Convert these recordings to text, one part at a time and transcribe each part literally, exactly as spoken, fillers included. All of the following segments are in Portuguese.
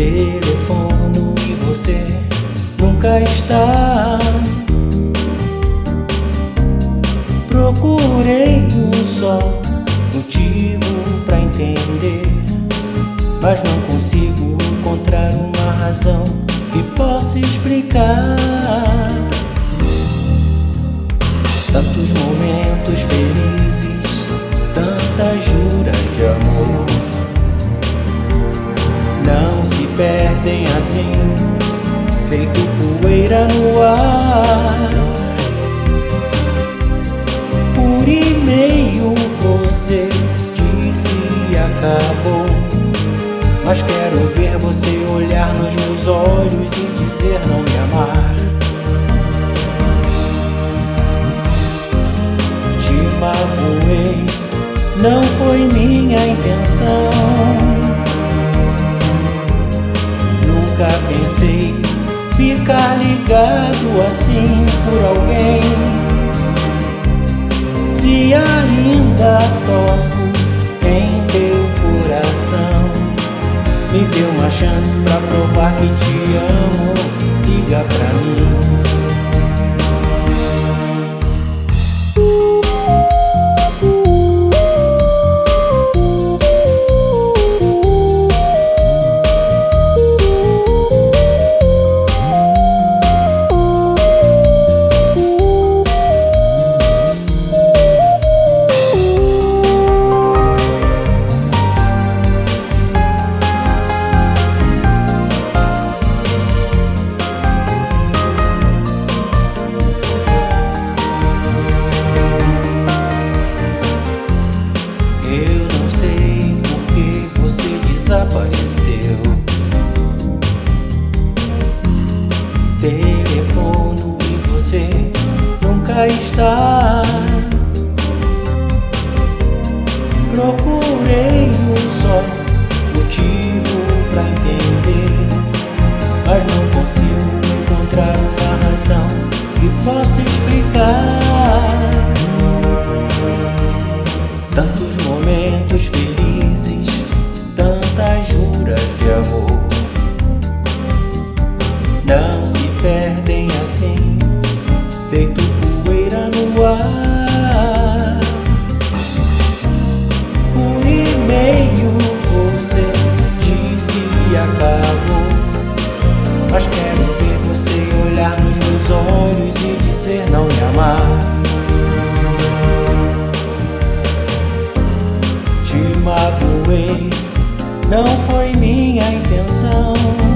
Telefono e você nunca está. Procurei um só motivo pra entender, mas não consigo encontrar uma razão que possa explicar tantos momentos felizes, tantas juras de amor. Não se perdem assim, feito poeira no ar. Por e-mail você disse acabou, mas quero ver você olhar nos meus olhos e dizer não me amar. Te magoei, não foi minha intenção. Nunca pensei ficar ligado assim por alguém. Se ainda toco em teu coração, me dê uma chance pra provar que te amo. Liga pra mim. Desapareceu. Telefono e você nunca está. Procurei um só motivo pra entender, mas não consigo encontrar uma razão que possa explicar tantos momentos felizes, tantas juras de amor. Não se perdem assim, feito poeira no ar. Por e-mail você disse acabou, mas quero ver você olhar nos meus olhos e dizer não me amar. Te magoei, não foi minha intenção.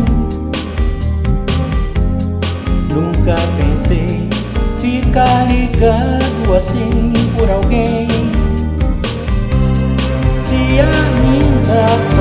Nunca pensei ficar ligado assim por alguém. Se ainda